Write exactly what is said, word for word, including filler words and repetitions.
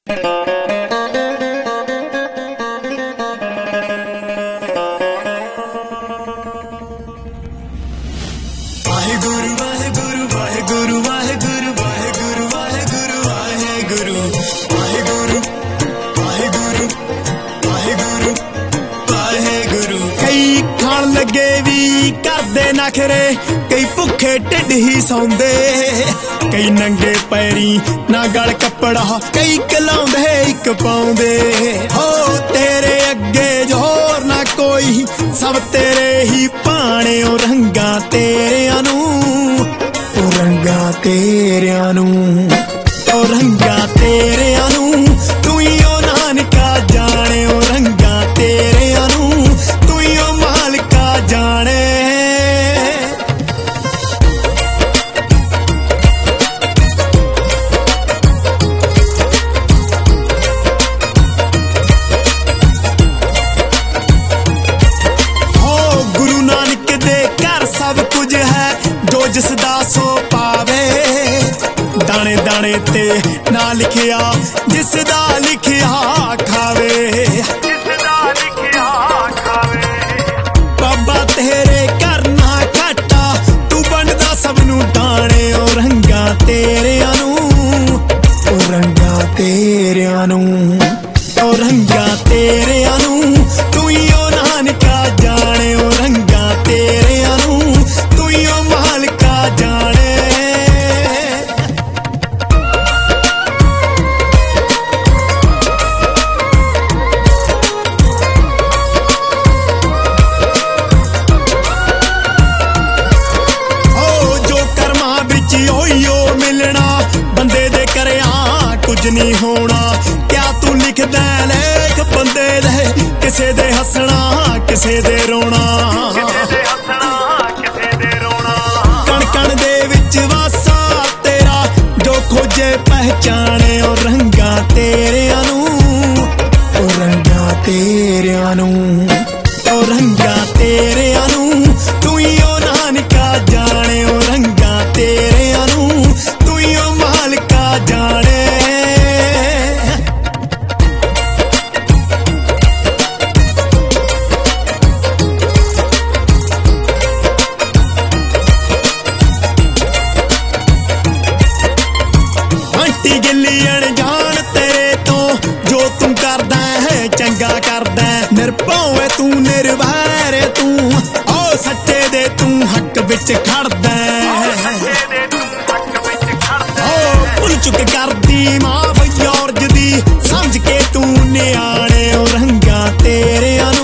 लगे भी करदे नखरे कई भुखे ढिड ही सौंदे कई नंगे पैरी ना गल कपड़ा कई कलाउंदे इक पाउंदे हो तेरे अगे जोर ना कोई सब तेरे ही पाने ओ रंगा तेरियां नू ओ रंगा तेरियां नू ओ रंगा तेरियां नू तू ही ओ नानका जाने ओ रंगा तेरियां नू तू ही ओ मालका जाने हो गुरु नानक दे घर सब कुछ है जो जिसदा सो पावे दाने दाने ते ना लिखिया जिसदा लिखिया खावे जिसदा लिखिया खावे बाबा तेरे घर ना घाटा तू बनदा सब नू दाने ओ रंगा तेरियां नू ओ रंगा तेरियां नू ओ रंगा तेरियां नू तू ही ओ नानका जाने ओ रंगा तेरियां नू तू ही ओ मालका जाने बंदे दे करया कुछ नहीं होना क्या तू लिखदा लेख बंदे दे किसे दे हसना किसे दे रोना कण कण दे विच वासा तेरा जो खोजे पहचाने ओ रंगा तेरियां नू ओ रंगा तेरियां नू ओ रंगा तेरियां नू तू ही ओ नानका जाने ओ रंगा तेरियां नू तू ही ओ मालका जाने आंटी गिल्ली अनजान तेरे तो जो तू करदा है चंगा करदा निरभौ है तू निर्वैर तू ओ सच्चे दे तू हक विच खड़दा भुल चुक करदी माफ जॉर्ज दी समझ के तू न्याणे ओ रंगा तेरियां